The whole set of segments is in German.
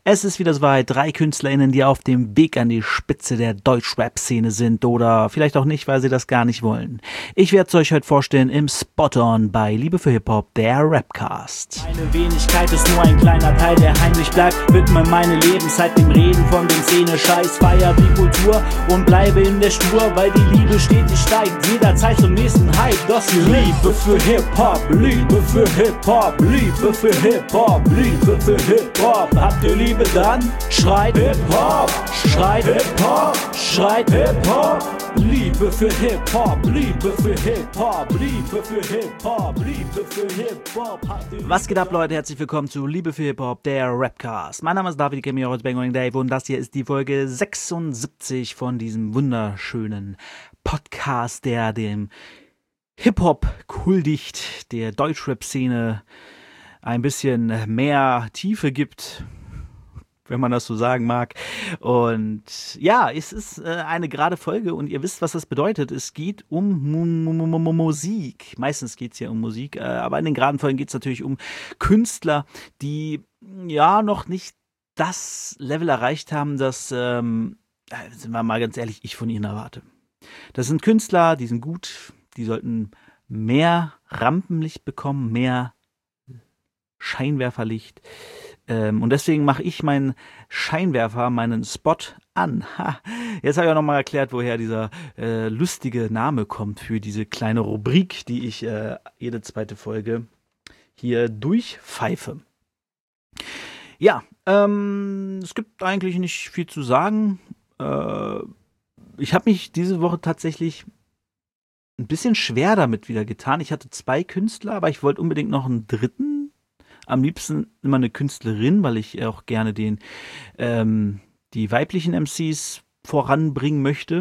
Es ist wieder soweit, 3 KünstlerInnen, die auf dem Weg an die Spitze der Deutschrap-Szene sind oder vielleicht auch nicht, weil sie das gar nicht wollen. Ich werde es euch heute vorstellen im Spot-On bei Liebe für Hip-Hop, der Rapcast. Meine Wenigkeit ist nur ein kleiner Teil, der heimlich bleibt. Widme meine Lebenszeit dem Reden von dem Szene-Scheiß. Feier die Kultur und bleibe in der Spur, weil die Liebe stetig steigt, jederzeit zum nächsten Hype. Das ist Liebe für Hip-Hop, Liebe für Hip-Hop, Liebe für Hip-Hop, Liebe für Hip-Hop. Habt ihr Liebe, dann schreit Hip-Hop, schreit Hip-Hop, schreit Hip-Hop. Liebe für Hip-Hop, Liebe für Hip-Hop, Liebe für Hip-Hop, Liebe für Hip-Hop. Was geht ab, Leute? Herzlich willkommen zu Liebe für Hip-Hop, der Rapcast. Mein Name ist David, ich kenne mich auch als Bang Dave und das hier ist die Folge 76 von diesem wunderschönen Podcast, der dem Hip-Hop huldigt, der Deutschrap-Szene ein bisschen mehr Tiefe gibt, wenn man das so sagen mag. Und ja, es ist eine gerade Folge und ihr wisst, was das bedeutet. Es geht um Musik. Meistens geht es ja um Musik, aber in den geraden Folgen geht es natürlich um Künstler, die ja noch nicht das Level erreicht haben, das, sind wir mal ganz ehrlich, ich von ihnen erwarte. Das sind Künstler, die sind gut, die sollten mehr Rampenlicht bekommen, mehr Scheinwerferlicht. Und deswegen mache ich meinen Scheinwerfer, meinen Spot an. Jetzt habe ich auch nochmal erklärt, woher dieser lustige Name kommt für diese kleine Rubrik, die ich jede zweite Folge hier durchpfeife. Ja, es gibt eigentlich nicht viel zu sagen. Ich habe mich diese Woche tatsächlich ein bisschen schwer damit wieder getan. Ich hatte 2 Künstler, aber ich wollte unbedingt noch einen dritten. Am liebsten immer eine Künstlerin, weil ich auch gerne die weiblichen MCs voranbringen möchte.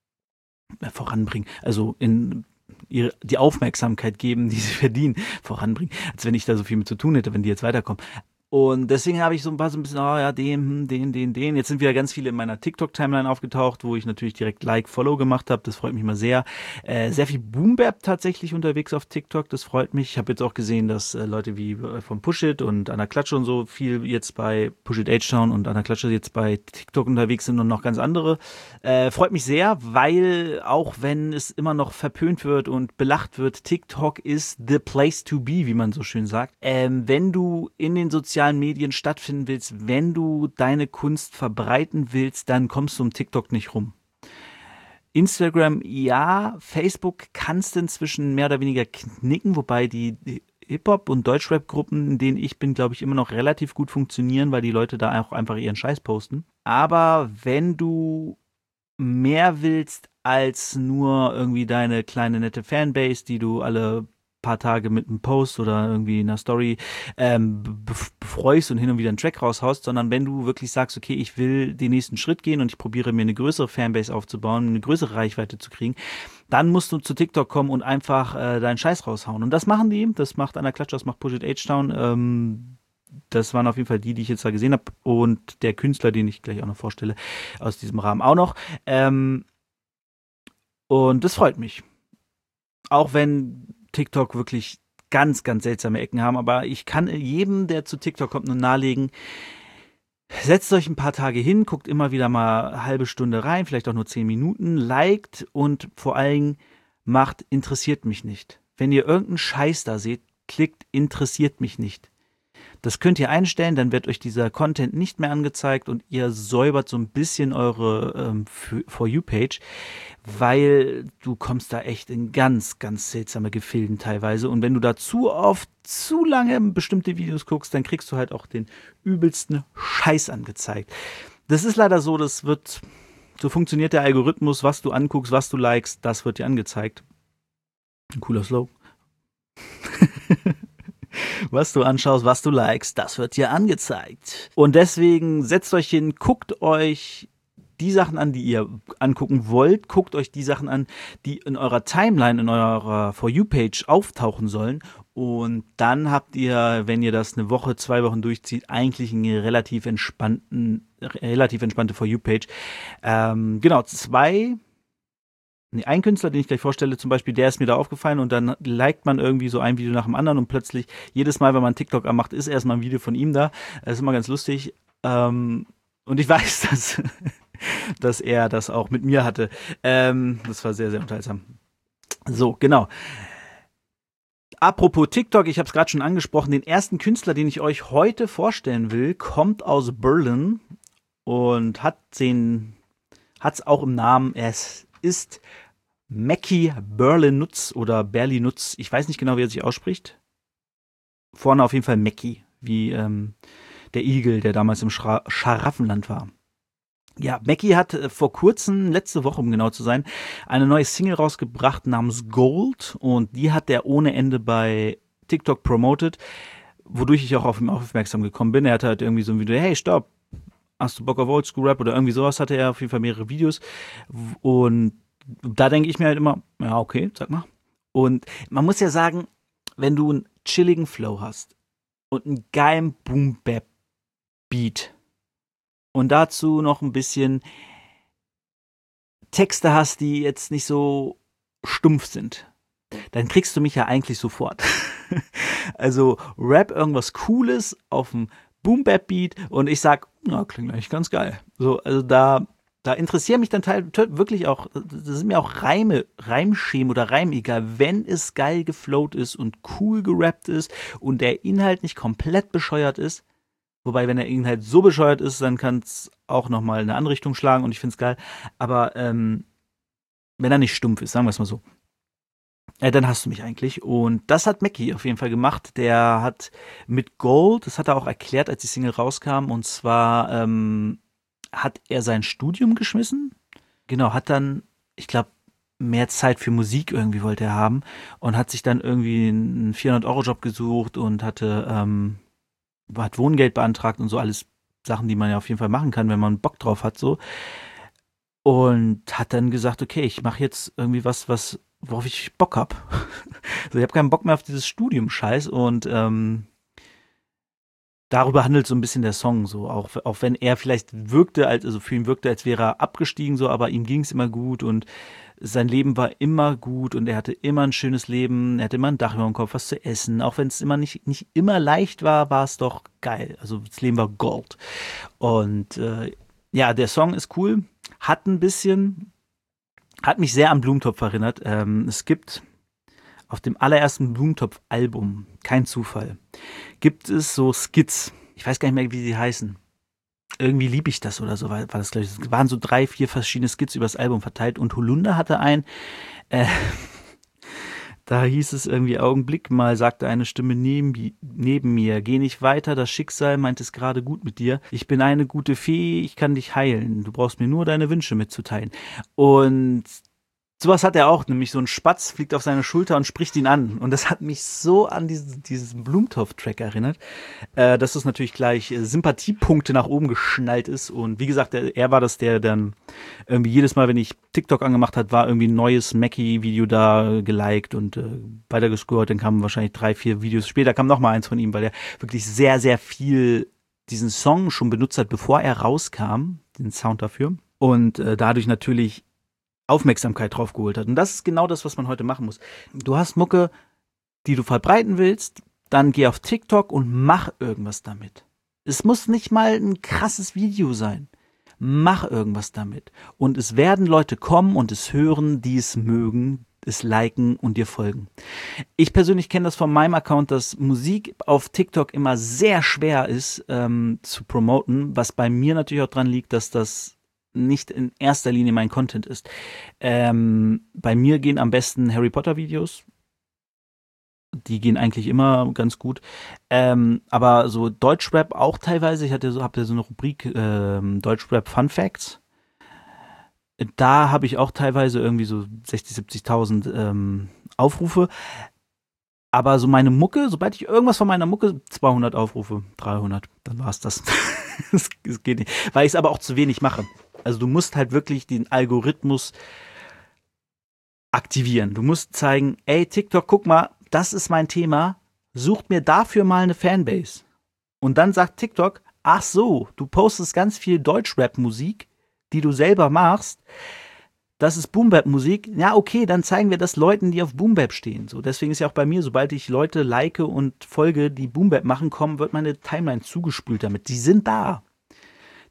Also in die Aufmerksamkeit geben, die sie verdienen, voranbringen. Als wenn ich da so viel mit zu tun hätte, wenn die jetzt weiterkommen. Und deswegen habe ich so ein bisschen, den. Jetzt sind wieder ganz viele in meiner TikTok-Timeline aufgetaucht, wo ich natürlich direkt Like, Follow gemacht habe. Das freut mich mal sehr. Sehr viel Boom-Bap tatsächlich unterwegs auf TikTok. Das freut mich. Ich habe jetzt auch gesehen, dass Leute wie von Push It und Anna Klatsche und so viel jetzt bei Push It H-Town und Anna Klatsche jetzt bei TikTok unterwegs sind und noch ganz andere. Freut mich sehr, weil auch wenn es immer noch verpönt wird und belacht wird, TikTok ist the place to be, wie man so schön sagt. Wenn du in den sozialen Medien stattfinden willst, wenn du deine Kunst verbreiten willst, dann kommst du um TikTok nicht rum. Instagram, ja, Facebook kannst du inzwischen mehr oder weniger knicken, wobei die Hip-Hop- und Deutschrap-Gruppen, in denen ich bin, glaube ich, immer noch relativ gut funktionieren, weil die Leute da auch einfach ihren Scheiß posten. Aber wenn du mehr willst als nur irgendwie deine kleine nette Fanbase, die du alle paar Tage mit einem Post oder irgendwie einer Story befreust und hin und wieder einen Track raushaust, sondern wenn du wirklich sagst, okay, ich will den nächsten Schritt gehen und ich probiere mir eine größere Fanbase aufzubauen, eine größere Reichweite zu kriegen, dann musst du zu TikTok kommen und einfach deinen Scheiß raushauen. Und das machen die, das macht Anna Klatsche, das macht Push It H-Town, das waren auf jeden Fall die ich jetzt da gesehen habe und der Künstler, den ich gleich auch noch vorstelle, aus diesem Rahmen auch noch. Und das freut mich. Auch wenn TikTok wirklich ganz, ganz seltsame Ecken haben, aber ich kann jedem, der zu TikTok kommt, nur nahelegen, setzt euch ein paar Tage hin, guckt immer wieder mal eine halbe Stunde rein, vielleicht auch nur 10 Minuten, liked und vor allem macht interessiert mich nicht. Wenn ihr irgendeinen Scheiß da seht, klickt interessiert mich nicht. Das könnt ihr einstellen, dann wird euch dieser Content nicht mehr angezeigt und ihr säubert so ein bisschen eure For You-Page, weil du kommst da echt in ganz, ganz seltsame Gefilden teilweise und wenn du da zu oft, zu lange bestimmte Videos guckst, dann kriegst du halt auch den übelsten Scheiß angezeigt. Das ist leider so, so funktioniert der Algorithmus, was du anguckst, was du likest, das wird dir angezeigt. Ein cooler Slogan. Was du anschaust, was du likest, das wird dir angezeigt. Und deswegen setzt euch hin, guckt euch die Sachen an, die ihr angucken wollt. Guckt euch die Sachen an, die in eurer Timeline, in eurer For You-Page auftauchen sollen. Und dann habt ihr, wenn ihr das eine Woche, 2 Wochen durchzieht, eigentlich eine relativ entspannte For You-Page. Genau, ein Künstler, den ich gleich vorstelle, zum Beispiel, der ist mir da aufgefallen und dann liked man irgendwie so ein Video nach dem anderen und plötzlich, jedes Mal, wenn man TikTok anmacht, ist erstmal ein Video von ihm da. Das ist immer ganz lustig. Und ich weiß, dass er das auch mit mir hatte. Das war sehr, sehr unterhaltsam. So, genau. Apropos TikTok, ich habe es gerade schon angesprochen, den ersten Künstler, den ich euch heute vorstellen will, kommt aus Berlin und hat's auch im Namen. Es ist Mackie Berlinutz oder Berlinutz. Ich weiß nicht genau, wie er sich ausspricht. Vorne auf jeden Fall Mackie, wie der Igel, der damals im Scharaffenland war. Ja, Mackie hat vor kurzem, letzte Woche um genau zu sein, eine neue Single rausgebracht namens Gold und die hat er ohne Ende bei TikTok promoted, wodurch ich auch auf ihn aufmerksam gekommen bin. Er hatte halt irgendwie so ein Video, hey, stopp, hast du Bock auf Oldschool Rap oder irgendwie sowas, hatte er auf jeden Fall mehrere Videos und da denke ich mir halt immer, ja, okay, sag mal. Und man muss ja sagen, wenn du einen chilligen Flow hast und einen geilen Boom-Bap-Beat und dazu noch ein bisschen Texte hast, die jetzt nicht so stumpf sind, dann kriegst du mich ja eigentlich sofort. Also Rap irgendwas Cooles auf dem Boom-Bap-Beat und ich sag, na, klingt eigentlich ganz geil. So, also da interessieren mich dann wirklich auch, das sind mir auch Reimschemen oder Reim egal, wenn es geil geflowt ist und cool gerappt ist und der Inhalt nicht komplett bescheuert ist. Wobei, wenn der Inhalt so bescheuert ist, dann kann es auch nochmal in eine andere Richtung schlagen und ich find's geil. Aber wenn er nicht stumpf ist, sagen wir es mal so, dann hast du mich eigentlich. Und das hat Mackie auf jeden Fall gemacht. Der hat mit Gold, das hat er auch erklärt, als die Single rauskam, und zwar hat er sein Studium geschmissen. Genau, hat dann, ich glaube, mehr Zeit für Musik irgendwie wollte er haben und hat sich dann irgendwie einen 400-Euro-Job gesucht und hat Wohngeld beantragt und so alles Sachen, die man ja auf jeden Fall machen kann, wenn man Bock drauf hat, so. Und hat dann gesagt, okay, ich mache jetzt irgendwie worauf ich Bock hab. So, ich habe keinen Bock mehr auf dieses Studium-Scheiß und darüber handelt so ein bisschen der Song, so, auch wenn er vielleicht also für ihn wirkte, als wäre er abgestiegen, so, aber ihm ging es immer gut und sein Leben war immer gut und er hatte immer ein schönes Leben, er hatte immer ein Dach über dem Kopf, was zu essen, auch wenn es immer nicht immer leicht war, war es doch geil, also das Leben war Gold. Und ja, der Song ist cool, hat mich sehr an Blumentopf erinnert. Es gibt auf dem allerersten Blumentopf-Album, kein Zufall, gibt es so Skits. Ich weiß gar nicht mehr, wie sie heißen. Irgendwie lieb ich das oder so, war das, glaube ich. Es waren so 3, 4 verschiedene Skits übers Album verteilt und Holunder hatte da hieß es irgendwie, Augenblick mal, sagte eine Stimme neben mir, geh nicht weiter, das Schicksal meint es gerade gut mit dir. Ich bin eine gute Fee, ich kann dich heilen. Du brauchst mir nur deine Wünsche mitzuteilen. Und sowas hat er auch, nämlich so ein Spatz fliegt auf seine Schulter und spricht ihn an. Und das hat mich so an diesen Blumentopf-Track erinnert, dass es natürlich gleich Sympathiepunkte nach oben geschnallt ist. Und wie gesagt, er war das, der dann irgendwie jedes Mal, wenn ich TikTok angemacht hat, war irgendwie ein neues Mackie-Video da geliked und weiter gescrollt. Dann kamen wahrscheinlich 3, 4 Videos später, kam noch mal eins von ihm, weil er wirklich sehr, sehr viel diesen Song schon benutzt hat, bevor er rauskam, den Sound dafür. Und dadurch natürlich Aufmerksamkeit drauf geholt hat. Und das ist genau das, was man heute machen muss. Du hast Mucke, die du verbreiten willst, dann geh auf TikTok und mach irgendwas damit. Es muss nicht mal ein krasses Video sein. Mach irgendwas damit. Und es werden Leute kommen und es hören, die es mögen, es liken und dir folgen. Ich persönlich kenne das von meinem Account, dass Musik auf TikTok immer sehr schwer ist zu promoten, was bei mir natürlich auch dran liegt, dass das nicht in erster Linie mein Content ist. Bei mir gehen am besten Harry Potter Videos. Die gehen eigentlich immer ganz gut. Aber so Deutschrap auch teilweise. Habt ihr so eine Rubrik Deutschrap Fun Facts. Da habe ich auch teilweise irgendwie so 60.000, 70.000 Aufrufe. Aber so meine Mucke, sobald ich irgendwas von meiner Mucke, 200 Aufrufe, 300, dann war's das. Das geht nicht. Weil ich es aber auch zu wenig mache. Also du musst halt wirklich den Algorithmus aktivieren. Du musst zeigen, ey TikTok, guck mal, das ist mein Thema, sucht mir dafür mal eine Fanbase. Und dann sagt TikTok, ach so, du postest ganz viel Deutschrap-Musik, die du selber machst. Das ist Boom-Bap-Musik. Ja, okay, dann zeigen wir das Leuten, die auf Boom-Bap stehen. So, deswegen ist ja auch bei mir, sobald ich Leute like und folge, die Boom-Bap machen, wird meine Timeline zugespült damit. Die sind da.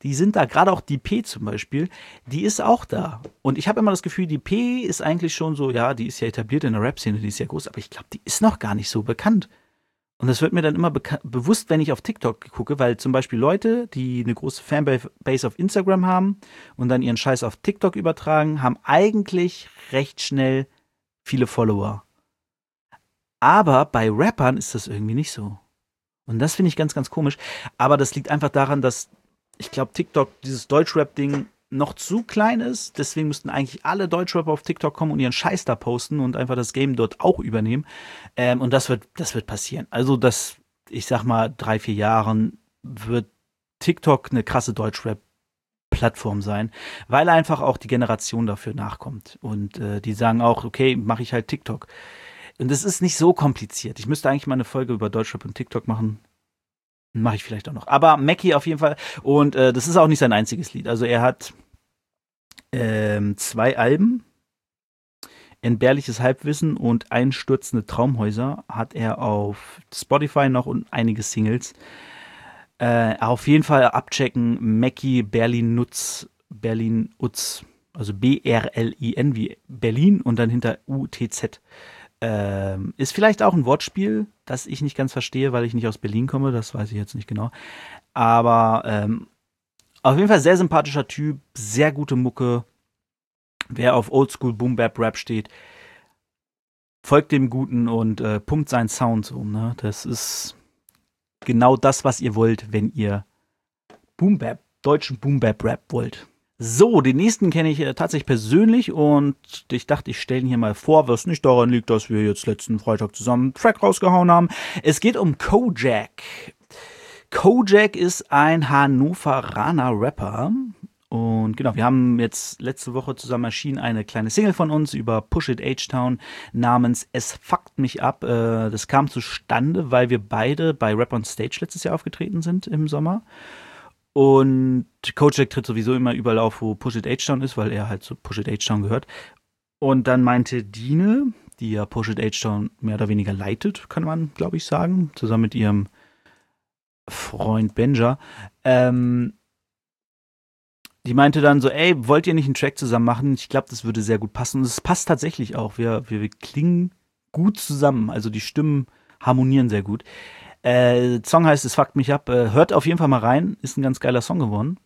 die sind da, gerade auch die P zum Beispiel, die ist auch da. Und ich habe immer das Gefühl, die P ist eigentlich schon so, ja, die ist ja etabliert in der Rap-Szene, die ist ja groß, aber ich glaube, die ist noch gar nicht so bekannt. Und das wird mir dann immer bewusst, wenn ich auf TikTok gucke, weil zum Beispiel Leute, die eine große Fanbase auf Instagram haben und dann ihren Scheiß auf TikTok übertragen, haben eigentlich recht schnell viele Follower. Aber bei Rappern ist das irgendwie nicht so. Und das finde ich ganz, ganz komisch. Aber das liegt einfach daran, dass ich glaube, TikTok, dieses Deutschrap-Ding, noch zu klein ist. Deswegen müssten eigentlich alle Deutschrapper auf TikTok kommen und ihren Scheiß da posten und einfach das Game dort auch übernehmen. Und das wird passieren. Also, ich sag mal, 3-4 Jahren wird TikTok eine krasse Deutschrap-Plattform sein, weil einfach auch die Generation dafür nachkommt. Und die sagen auch, okay, mache ich halt TikTok. Und das ist nicht so kompliziert. Ich müsste eigentlich mal eine Folge über Deutschrap und TikTok machen. Mache ich vielleicht auch noch. Aber Mackie auf jeden Fall. Und das ist auch nicht sein einziges Lied. Also er hat 2 Alben. Entbehrliches Halbwissen und Einstürzende Traumhäuser hat er auf Spotify noch und einige Singles. Auf jeden Fall abchecken. Mackie Berlin-Utz. Also B-R-L-I-N wie Berlin und dann hinter U-T-Z. Ist vielleicht auch ein Wortspiel, das ich nicht ganz verstehe, weil ich nicht aus Berlin komme, das weiß ich jetzt nicht genau. Aber auf jeden Fall sehr sympathischer Typ, sehr gute Mucke. Wer auf Oldschool Boom Bap Rap steht, folgt dem Guten und pumpt seinen Sound so. Ne? Das ist genau das, was ihr wollt, wenn ihr Boom Bap, deutschen Boom Bap Rap wollt. So, den nächsten kenne ich tatsächlich persönlich und ich dachte, ich stelle ihn hier mal vor, was nicht daran liegt, dass wir jetzt letzten Freitag zusammen einen Track rausgehauen haben. Es geht um Kojak. Kojak ist ein Hannoveraner Rapper und genau, wir haben jetzt letzte Woche zusammen erschienen eine kleine Single von uns über Push It H-Town namens Es fuckt mich ab. Das kam zustande, weil wir beide bei Rap on Stage letztes Jahr aufgetreten sind im Sommer. Und Kojak tritt sowieso immer überall auf, wo Push It H-Town ist, weil er halt zu Push It H-Town gehört. Und dann meinte Dine, die ja Push It H-Town mehr oder weniger leitet, kann man, glaube ich, sagen, zusammen mit ihrem Freund Benja, die meinte dann so, ey, wollt ihr nicht einen Track zusammen machen? Ich glaube, das würde sehr gut passen. Und es passt tatsächlich auch. Wir klingen gut zusammen. Also die Stimmen harmonieren sehr gut. Song heißt Es fuckt mich ab. Hört auf jeden Fall mal rein. Ist ein ganz geiler Song geworden.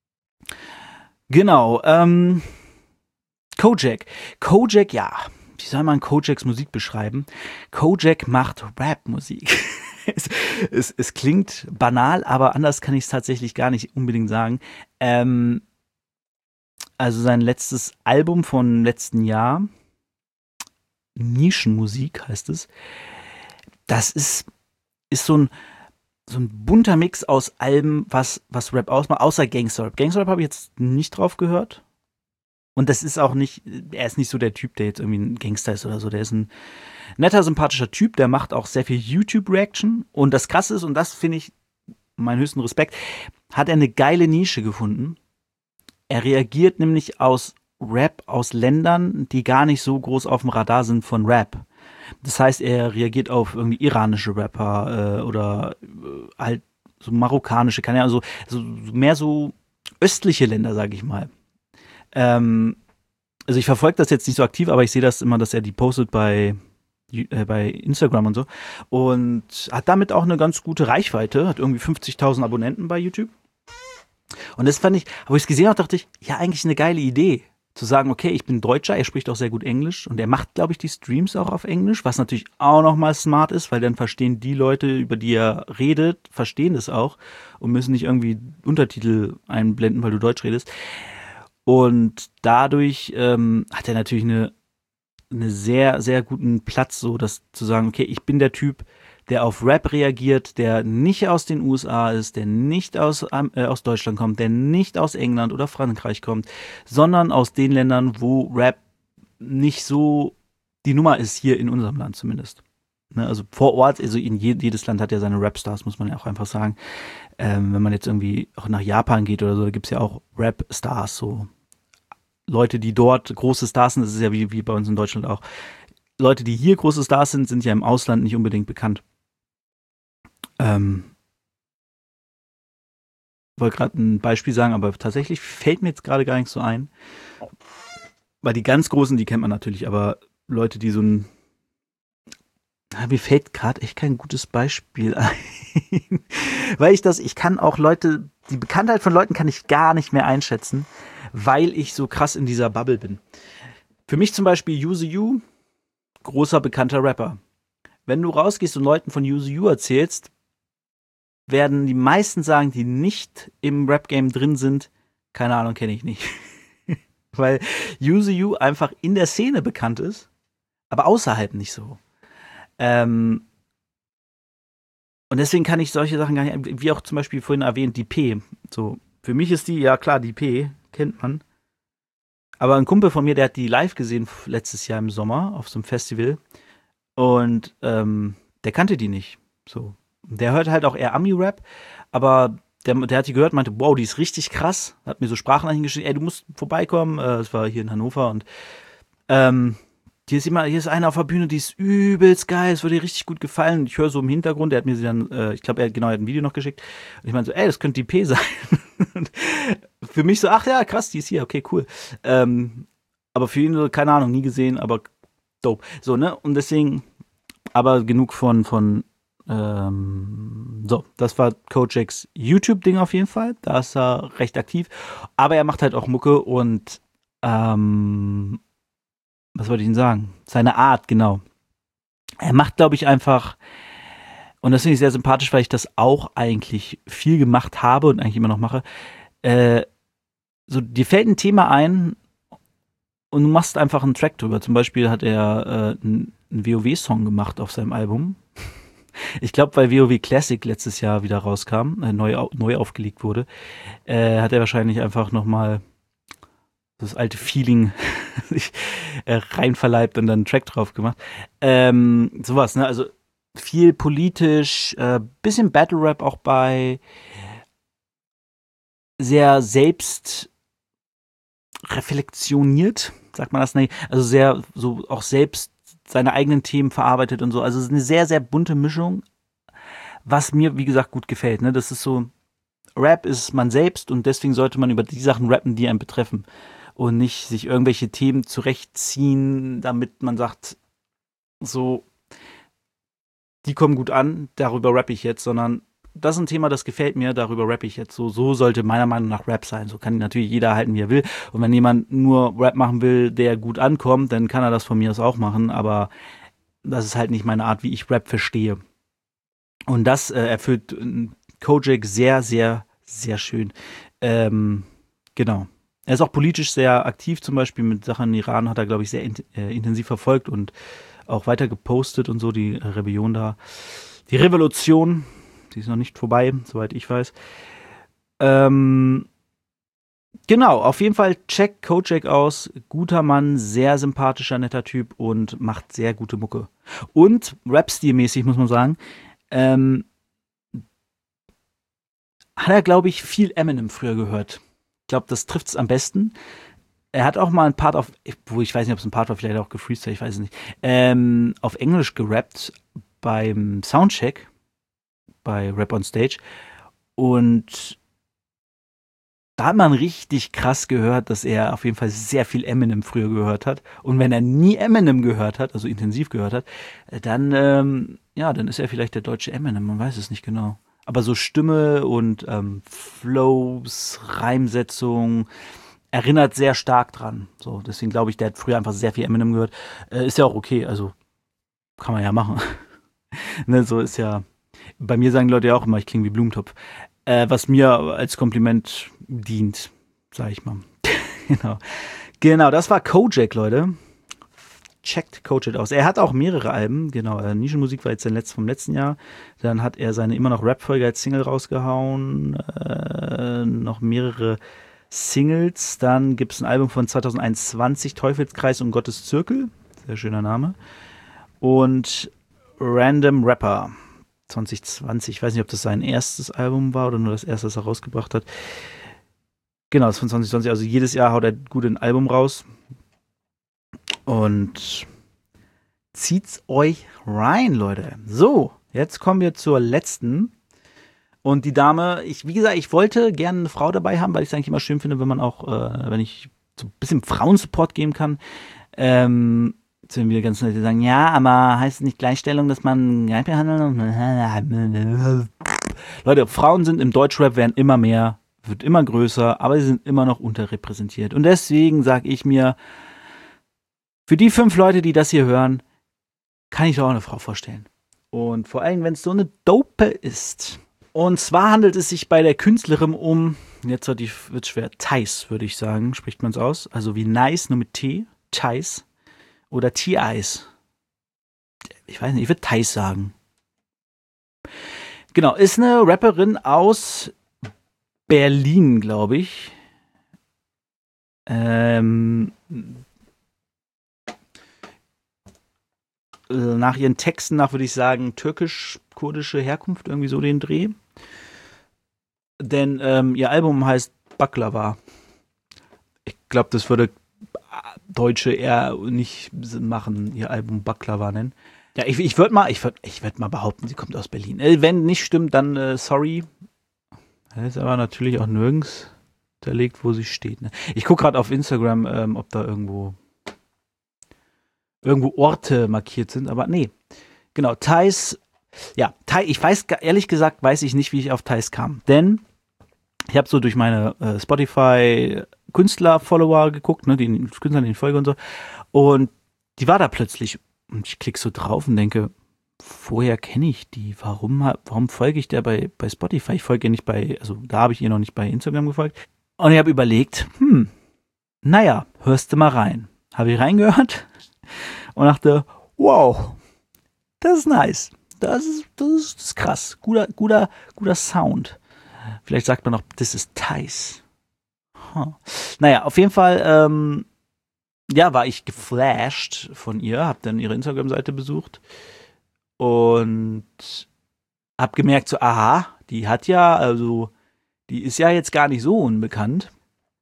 Genau. Kojak. Kojak, ja. Wie soll man Kojaks Musik beschreiben? Kojak macht Rap-Musik. Es klingt banal, aber anders kann ich es tatsächlich gar nicht unbedingt sagen. Also sein letztes Album von letzten Jahr, Nischenmusik heißt es, das ist so ein bunter Mix aus Alben, was Rap ausmacht, außer Gangsta-Rap. Gangsta-Rap habe ich jetzt nicht drauf gehört. Und das ist auch nicht, er ist nicht so der Typ, der jetzt irgendwie ein Gangster ist oder so. Der ist ein netter, sympathischer Typ, der macht auch sehr viel YouTube-Reaction. Und das Krasse ist, und das finde ich meinen höchsten Respekt, hat er eine geile Nische gefunden. Er reagiert nämlich aus Rap aus Ländern, die gar nicht so groß auf dem Radar sind von Rap. Das heißt, er reagiert auf irgendwie iranische Rapper oder halt so marokkanische, kann ja also mehr so östliche Länder, sage ich mal. Also ich verfolge das jetzt nicht so aktiv, aber ich sehe das immer, dass er die postet bei Instagram und so und hat damit auch eine ganz gute Reichweite, hat irgendwie 50.000 Abonnenten bei YouTube. Und das fand ich, wo ich es gesehen habe, dachte ich, ja, eigentlich eine geile Idee. Zu sagen, okay, ich bin Deutscher, er spricht auch sehr gut Englisch und er macht, glaube ich, die Streams auch auf Englisch, was natürlich auch nochmal smart ist, weil dann verstehen die Leute, über die er redet, verstehen das auch und müssen nicht irgendwie Untertitel einblenden, weil du Deutsch redest. Und dadurch hat er natürlich eine sehr, sehr guten Platz, so das zu sagen, okay, ich bin der Typ, der auf Rap reagiert, der nicht aus den USA ist, der nicht aus Deutschland kommt, der nicht aus England oder Frankreich kommt, sondern aus den Ländern, wo Rap nicht so die Nummer ist, hier in unserem Land zumindest. Ne, also vor Ort, also jedes Land hat ja seine Rapstars, muss man ja auch einfach sagen. Wenn man jetzt irgendwie auch nach Japan geht oder so, da gibt es ja auch Rap-Stars, so Leute, die dort große Stars sind, das ist ja wie bei uns in Deutschland auch. Leute, die hier große Stars sind ja im Ausland nicht unbedingt bekannt. wollte gerade ein Beispiel sagen, aber tatsächlich fällt mir jetzt gerade gar nichts so ein. Weil die ganz Großen, die kennt man natürlich, aber Leute, die so ein... Mir fällt gerade echt kein gutes Beispiel ein. Weil ich kann auch Leute, die Bekanntheit von Leuten kann ich gar nicht mehr einschätzen, weil ich so krass in dieser Bubble bin. Für mich zum Beispiel Use You, großer bekannter Rapper. Wenn du rausgehst und Leuten von Use You erzählst, werden die meisten sagen, die nicht im Rap-Game drin sind, keine Ahnung, kenne ich nicht. Weil Use You einfach in der Szene bekannt ist, aber außerhalb nicht so. Und deswegen kann ich solche Sachen gar nicht, wie auch zum Beispiel vorhin erwähnt, die P. So, für mich ist die, ja klar, die P, kennt man. Aber ein Kumpel von mir, der hat die live gesehen letztes Jahr im Sommer auf so einem Festival. Und der kannte die nicht. So. Der hört halt auch eher Ami-Rap, aber der hat die gehört, meinte, wow, die ist richtig krass. Hat mir so Sprachnachrichten geschickt, ey, du musst vorbeikommen. Es war hier in Hannover und hier ist einer auf der Bühne, die ist übelst geil, es würde dir richtig gut gefallen. Ich höre so im Hintergrund, der hat mir sie dann, ich glaube, er hat ein Video noch geschickt. Und ich meinte so, ey, das könnte die P sein. Und für mich so, ach ja, krass, die ist hier, okay, cool. Aber für ihn so, keine Ahnung, nie gesehen, aber dope. So, ne? Und deswegen, aber genug von so, das war Kojaks YouTube-Ding auf jeden Fall. Da ist er recht aktiv. Aber er macht halt auch Mucke und was wollte ich denn sagen? Seine Art, genau. Er macht, glaube ich, einfach, und das finde ich sehr sympathisch, weil ich das auch eigentlich viel gemacht habe und eigentlich immer noch mache. So, dir fällt ein Thema ein und du machst einfach einen Track drüber. Zum Beispiel hat er einen WoW-Song gemacht auf seinem Album. Ich glaube, weil WoW Classic letztes Jahr wieder rauskam, neu aufgelegt wurde, hat er wahrscheinlich einfach nochmal das alte Feeling sich rein verleibt und dann einen Track drauf gemacht. Sowas, ne? Also viel politisch, bisschen Battle Rap auch bei, sehr selbst reflektioniert, sagt man das? Nee, also sehr, so auch selbst seine eigenen Themen verarbeitet und so. Also es ist eine sehr, sehr bunte Mischung, was mir, wie gesagt, gut gefällt. Ne? Das ist so, Rap ist man selbst und deswegen sollte man über die Sachen rappen, die einen betreffen. Und nicht sich irgendwelche Themen zurechtziehen, damit man sagt, so, die kommen gut an, darüber rappe ich jetzt, sondern das ist ein Thema, das gefällt mir, darüber rappe ich jetzt. So sollte meiner Meinung nach Rap sein. So kann natürlich jeder halten, wie er will. Und wenn jemand nur Rap machen will, der gut ankommt, dann kann er das von mir aus auch machen. Aber das ist halt nicht meine Art, wie ich Rap verstehe. Und das erfüllt Kojak sehr, sehr, sehr schön. Genau. Er ist auch politisch sehr aktiv, zum Beispiel mit Sachen im Iran hat er, glaube ich, sehr intensiv verfolgt und auch weiter gepostet und so, die Rebellion da. Die Revolution, die ist noch nicht vorbei, soweit ich weiß. Genau, auf jeden Fall check Kojak aus. Guter Mann, sehr sympathischer, netter Typ und macht sehr gute Mucke. Und Rap-Stil-mäßig, muss man sagen, hat er, glaube ich, viel Eminem früher gehört. Ich glaube, das trifft es am besten. Er hat auch mal einen Part auf, wo ich weiß nicht, ob es ein Part war, vielleicht auch gefreestylt, ich weiß es nicht, auf Englisch gerappt beim Soundcheck, bei Rap on Stage. Und da hat man richtig krass gehört, dass er auf jeden Fall sehr viel Eminem früher gehört hat. Und wenn er nie Eminem gehört hat, also intensiv gehört hat, dann, ja, dann ist er vielleicht der deutsche Eminem, man weiß es nicht genau. Aber so Stimme und Flows, Reimsetzung erinnert sehr stark dran. So, deswegen glaube ich, der hat früher einfach sehr viel Eminem gehört. Ist ja auch okay, also kann man ja machen. Ne, so ist ja. Bei mir sagen die Leute ja auch immer, ich klinge wie Blumentopf. Was mir als Kompliment dient, sag ich mal. Genau, das war Kojak, Leute. Checkt Kojak aus. Er hat auch mehrere Alben, genau. Nischenmusik war jetzt vom letzten Jahr. Dann hat er seine immer noch Rap-Folge als Single rausgehauen. Noch mehrere Singles. Dann gibt es ein Album von 2021, Teufelskreis und Gottes Zirkel. Sehr schöner Name. Und Random Rapper 2020. Ich weiß nicht, ob das sein erstes Album war oder nur das erste, das er rausgebracht hat. Genau, das ist von 2020. Also jedes Jahr haut er gut ein Album raus. Und zieht's euch rein, Leute. So, jetzt kommen wir zur letzten Und die Dame, wie gesagt, ich wollte gerne eine Frau dabei haben, weil ich es eigentlich immer schön finde, wenn man auch, wenn ich so ein bisschen Frauensupport geben kann. Jetzt werden wieder ganz Leute sagen, ja, aber heißt es nicht Gleichstellung, dass man gleich behandelt? Leute, Frauen sind im Deutschrap, werden immer mehr, wird immer größer, aber sie sind immer noch unterrepräsentiert. Und deswegen sage ich mir, für die 5 Leute, die das hier hören, kann ich doch auch eine Frau vorstellen. Und vor allem, wenn es so eine Dope ist. Und zwar handelt es sich bei der Künstlerin um, jetzt wird schwer, Theis, würde ich sagen, spricht man es aus. Also wie nice, nur mit T, Theis. Oder T-Eyes. Ich weiß nicht, ich würde Theis sagen. Genau, ist eine Rapperin aus Berlin, glaube ich. Nach ihren Texten nach würde ich sagen türkisch-kurdische Herkunft, irgendwie so den Dreh. Denn ihr Album heißt Baklava. Ich glaube, das würde Deutsche eher nicht machen, ihr Album Baklava nennen. Ja, ich würde mal behaupten, sie kommt aus Berlin. Wenn nicht stimmt, dann sorry. Das ist aber natürlich auch nirgends hinterlegt, wo sie steht. Ne? Ich gucke gerade auf Instagram, ob da irgendwo Orte markiert sind, aber nee. Genau, Theis, ja, ich weiß, ehrlich gesagt, weiß ich nicht, wie ich auf Theis kam. Denn ich habe so durch meine Spotify Künstler-Follower geguckt, ne, den Künstlern, den ich folge und so. Und die war da plötzlich. Und ich klicke so drauf und denke, woher kenne ich die? Warum folge ich der bei Spotify? Ich folge ihr nicht da habe ich ihr noch nicht bei Instagram gefolgt. Und ich habe überlegt, naja, hörst du mal rein. Habe ich reingehört und dachte, wow, das ist nice. Das ist krass. Guter Sound. Vielleicht sagt man noch, das ist Theis. Naja, auf jeden Fall, war ich geflasht von ihr, hab dann ihre Instagram-Seite besucht und hab gemerkt, so, aha, die ist ja jetzt gar nicht so unbekannt.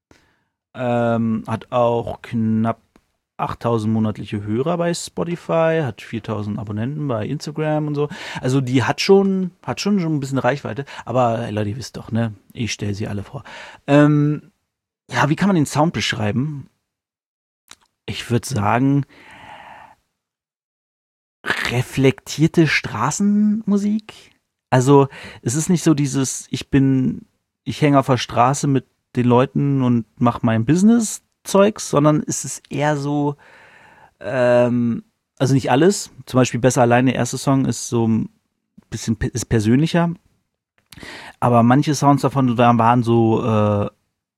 Hat auch knapp 8.000 monatliche Hörer bei Spotify, hat 4.000 Abonnenten bei Instagram und so. Also die hat schon ein bisschen Reichweite. Aber Leute, ihr wisst doch, ne? Ich stelle sie alle vor. Wie kann man den Sound beschreiben? Ich würde sagen, reflektierte Straßenmusik. Also es ist nicht so dieses, ich hänge auf der Straße mit den Leuten und mache mein Business-Zeugs, sondern es ist eher so, also nicht alles. Zum Beispiel Besser allein, der erste Song ist so ein bisschen ist persönlicher. Aber manche Sounds davon waren so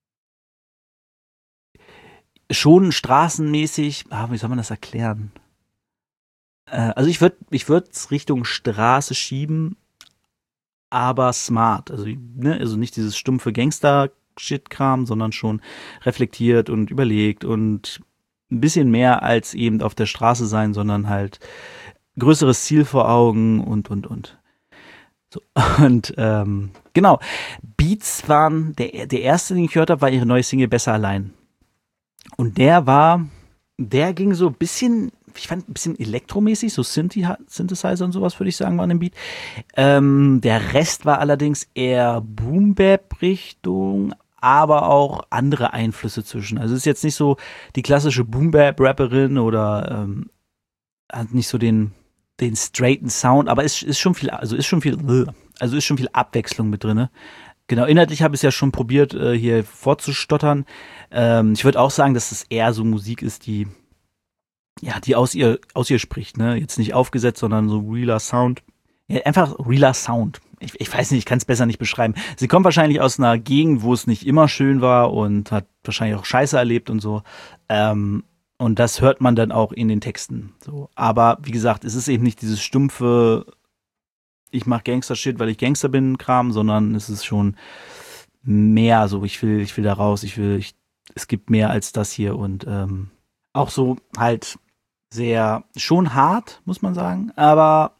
schon straßenmäßig, wie soll man das erklären? Also ich würde es Richtung Straße schieben, aber smart. Also nicht dieses stumpfe Gangster-Shit-Kram, sondern schon reflektiert und überlegt und ein bisschen mehr als eben auf der Straße sein, sondern halt größeres Ziel vor Augen und. So, und genau, Beats waren, der erste, den ich gehört habe, war ihre neue Single Besser allein. Und der ging so ein bisschen, ich fand ein bisschen elektromäßig, so Synthesizer und sowas, würde ich sagen, war in dem Beat. Der Rest war allerdings eher Boom-Bap-Richtung, aber auch andere Einflüsse zwischen. Also es ist jetzt nicht so die klassische Boom-Bap-Rapperin oder hat nicht so den straighten Sound, aber ist schon viel Abwechslung mit drin. Genau, inhaltlich habe ich es ja schon probiert, hier vorzustottern. Ich würde auch sagen, dass es eher so Musik ist, die aus ihr spricht, ne? Jetzt nicht aufgesetzt, sondern so realer Sound. Ja, einfach realer Sound. Ich weiß nicht, ich kann es besser nicht beschreiben. Sie kommt wahrscheinlich aus einer Gegend, wo es nicht immer schön war und hat wahrscheinlich auch Scheiße erlebt und so. Und das hört man dann auch in den Texten. So. Aber wie gesagt, es ist eben nicht dieses stumpfe, ich mache Gangster-Shit, weil ich Gangster bin, Kram, sondern es ist schon mehr so, ich will da raus, es gibt mehr als das hier und auch so halt sehr, schon hart, muss man sagen, aber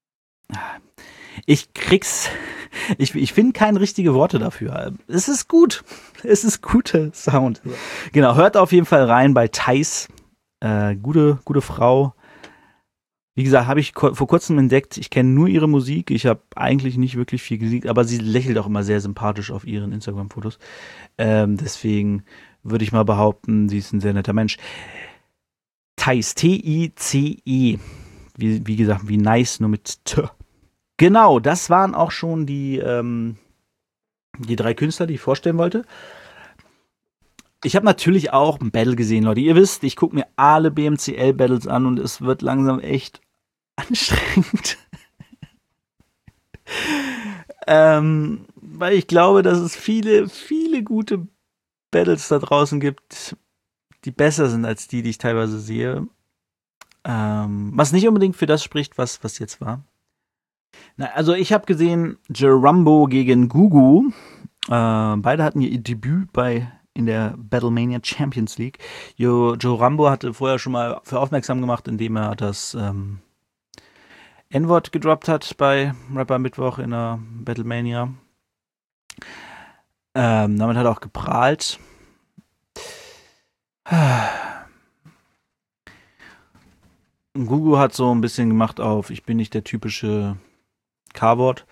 ich finde keine richtigen Worte dafür. Es ist gut. Es ist guter Sound. Genau, hört auf jeden Fall rein bei Theis. Gute Frau. Wie gesagt, habe ich vor kurzem entdeckt, ich kenne nur ihre Musik, ich habe eigentlich nicht wirklich viel gesehen, aber sie lächelt auch immer sehr sympathisch auf ihren Instagram-Fotos. Deswegen würde ich mal behaupten, sie ist ein sehr netter Mensch. Tice, T-I-C-E. Wie gesagt, wie nice, nur mit T. Genau, das waren auch schon die 3 Künstler, die ich vorstellen wollte. Ich habe natürlich auch ein Battle gesehen, Leute. Ihr wisst, ich gucke mir alle BMCL-Battles an und es wird langsam echt anstrengend. Weil ich glaube, dass es viele, viele gute Battles da draußen gibt, die besser sind als die ich teilweise sehe. Was nicht unbedingt für das spricht, was jetzt war. Na, also ich habe gesehen Jerumbo gegen Gugu. Beide hatten ihr Debüt in der Battlemania Champions League. Jerumbo hatte vorher schon mal für aufmerksam gemacht, indem er das N-Wort gedroppt hat bei Rapper Mittwoch in der Battlemania. Damit hat er auch geprahlt. Gugu hat so ein bisschen gemacht auf, ich bin nicht der typische K-Wort.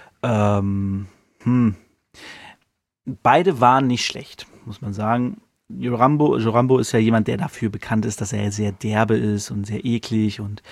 Beide waren nicht schlecht, muss man sagen. Jorambo ist ja jemand, der dafür bekannt ist, dass er sehr derbe ist und sehr eklig und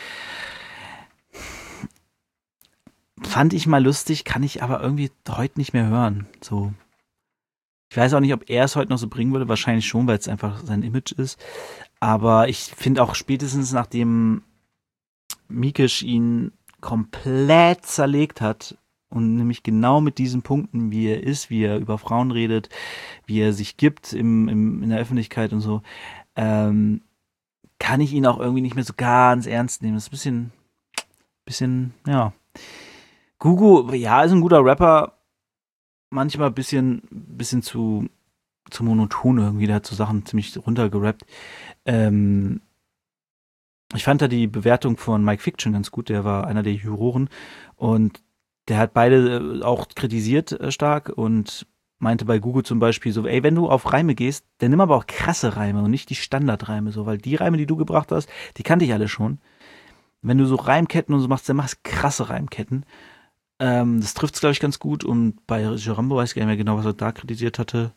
fand ich mal lustig, kann ich aber irgendwie heute nicht mehr hören. So. Ich weiß auch nicht, ob er es heute noch so bringen würde, wahrscheinlich schon, weil es einfach sein Image ist. Aber ich finde auch spätestens nachdem Mikesh ihn komplett zerlegt hat und nämlich genau mit diesen Punkten, wie er ist, wie er über Frauen redet, wie er sich gibt in der Öffentlichkeit und so, kann ich ihn auch irgendwie nicht mehr so ganz ernst nehmen. Das ist ein bisschen, ja. Gugu, ja, ist ein guter Rapper, manchmal ein bisschen zu monoton irgendwie, der hat so Sachen ziemlich runtergerappt. Ich fand da die Bewertung von Mike Fiction ganz gut, der war einer der Juroren und der hat beide auch kritisiert stark und meinte bei Gugu zum Beispiel so, ey, wenn du auf Reime gehst, dann nimm aber auch krasse Reime und nicht die Standardreime, so, weil die Reime, die du gebracht hast, die kannte ich alle schon. Wenn du so Reimketten und so machst, dann machst du krasse Reimketten. Das trifft es, glaube ich, ganz gut und bei Jorambo weiß ich gar nicht mehr genau, was er da kritisiert hatte.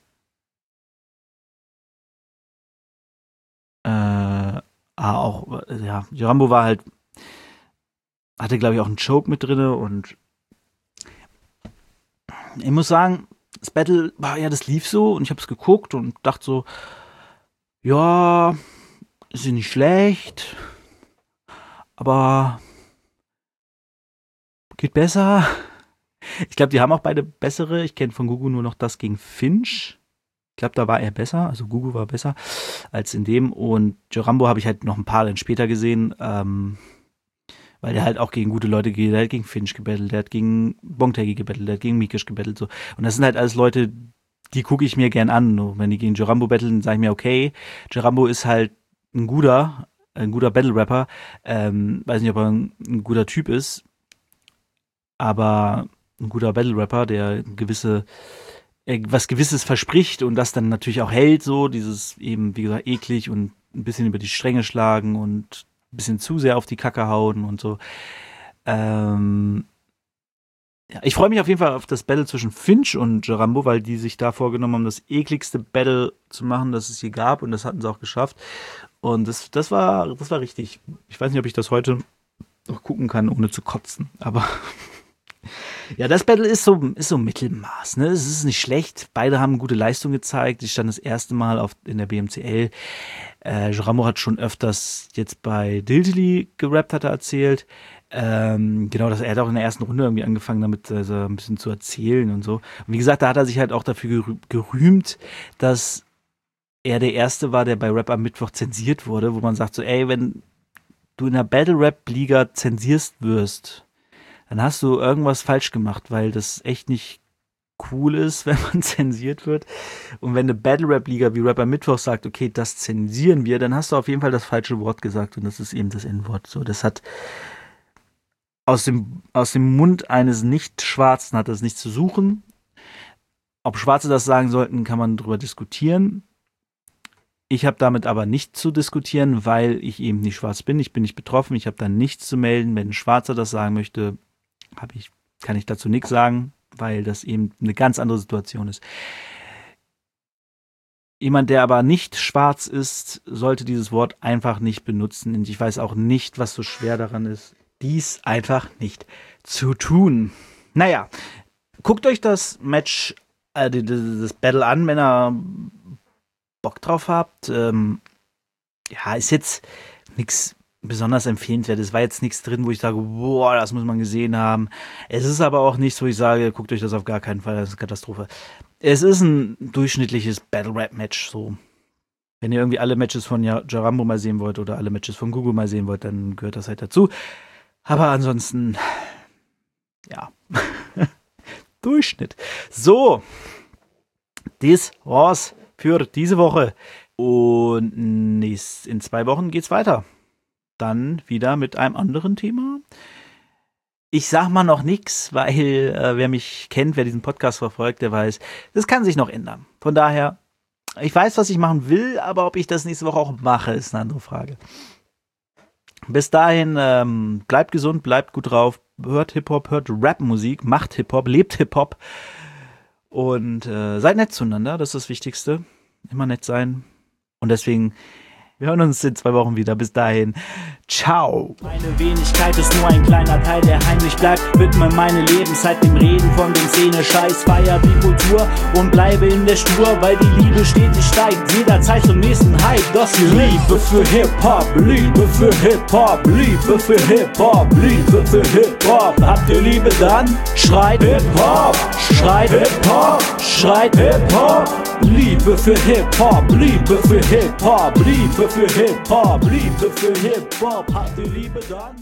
Jorambo war halt, hatte, glaube ich, auch einen Choke mit drinne und ich muss sagen, das Battle, ja, das lief so und ich habe es geguckt und dachte so, ja, ist ja nicht schlecht, aber geht besser. Ich glaube, die haben auch beide bessere. Ich kenne von Gugu nur noch das gegen Finch. Ich glaube, da war er besser. Also Gugu war besser als in dem. Und Jorambo habe ich halt noch ein paar dann später gesehen, weil der halt auch gegen gute Leute geht. Der hat gegen Finch gebettelt, der hat gegen Bongtagi gebettelt, der hat gegen Mikesh gebettelt. So. Und das sind halt alles Leute, die gucke ich mir gern an. Und wenn die gegen Jorambo betteln, sage ich mir, okay, Jorambo ist halt ein guter Battle-Rapper. Weiß nicht, ob er ein guter Typ ist, aber ein guter Battle-Rapper, der was Gewisses verspricht und das dann natürlich auch hält, so dieses eben, wie gesagt, eklig und ein bisschen über die Stränge schlagen und ein bisschen zu sehr auf die Kacke hauen und so. Ja, ich freue mich auf jeden Fall auf das Battle zwischen Finch und Jorambo, weil die sich da vorgenommen haben, das ekligste Battle zu machen, das es hier gab und das hatten sie auch geschafft. Und das war richtig. Ich weiß nicht, ob ich das heute noch gucken kann, ohne zu kotzen, aber ja, das Battle ist so Mittelmaß, ne? Es ist nicht schlecht. Beide haben gute Leistung gezeigt. Ich stand das erste Mal in der BMCL. Jorambo hat schon öfters jetzt bei Diltily gerappt, hat er erzählt. Genau, er hat auch in der ersten Runde irgendwie angefangen, damit ein bisschen zu erzählen und so. Und wie gesagt, da hat er sich halt auch dafür gerühmt, dass er der Erste war, der bei Rap am Mittwoch zensiert wurde, wo man sagt so, ey, wenn du in der Battle-Rap-Liga zensierst wirst, dann hast du irgendwas falsch gemacht, weil das echt nicht cool ist, wenn man zensiert wird. Und wenn eine Battle-Rap-Liga wie Rapper Mittwoch sagt, okay, das zensieren wir, dann hast du auf jeden Fall das falsche Wort gesagt und das ist eben das N-Wort. So, das hat aus dem Mund eines Nicht-Schwarzen hat das nichts zu suchen. Ob Schwarze das sagen sollten, kann man drüber diskutieren. Ich habe damit aber nicht zu diskutieren, weil ich eben nicht schwarz bin. Ich bin nicht betroffen. Ich habe da nichts zu melden. Wenn ein Schwarzer das sagen möchte, kann ich dazu nichts sagen, weil das eben eine ganz andere Situation ist. Jemand, der aber nicht schwarz ist, sollte dieses Wort einfach nicht benutzen. Und ich weiß auch nicht, was so schwer daran ist, dies einfach nicht zu tun. Naja, guckt euch das Match, das Battle an, wenn ihr Bock drauf habt. Ja, ist jetzt nichts besonders empfehlenswertes. War jetzt nichts drin, wo ich sage, boah, das muss man gesehen haben. Es ist aber auch nichts, wo ich sage, guckt euch das auf gar keinen Fall, das ist eine Katastrophe. Es ist ein durchschnittliches Battle-Rap-Match, so. Wenn ihr irgendwie alle Matches von Jarambo mal sehen wollt oder alle Matches von Gugu mal sehen wollt, dann gehört das halt dazu. Aber ansonsten, ja, Durchschnitt. So, das war's für diese Woche. Und in 2 Wochen geht's weiter. Dann wieder mit einem anderen Thema. Ich sag mal noch nichts, weil wer mich kennt, wer diesen Podcast verfolgt, der weiß, das kann sich noch ändern. Von daher, ich weiß, was ich machen will, aber ob ich das nächste Woche auch mache, ist eine andere Frage. Bis dahin, bleibt gesund, bleibt gut drauf, hört Hip-Hop, hört Rap-Musik, macht Hip-Hop, lebt Hip-Hop und seid nett zueinander, das ist das Wichtigste. Immer nett sein. Und deswegen, wir hören uns in 2 Wochen wieder. Bis dahin, ciao. Meine Wenigkeit ist nur ein kleiner Teil, der heimlich bleibt. Widme meine Lebenszeit dem Reden von dem Szene-Scheiß. Feier die Kultur und bleibe in der Spur, weil die Liebe stetig steigt. Jederzeit zum nächsten Hype. Das hier Liebe für Hip-Hop, Liebe für Hip-Hop, Liebe für Hip-Hop, Liebe für Hip-Hop. Habt ihr Liebe dann? Schreit Hip-Hop, schreit Hip-Hop, schreit Hip-Hop. Liebe für Hip-Hop, Liebe für Hip-Hop, Liebe für Hip-Hop, Liebe für Hip-Hop. Habt ihr Liebe dann?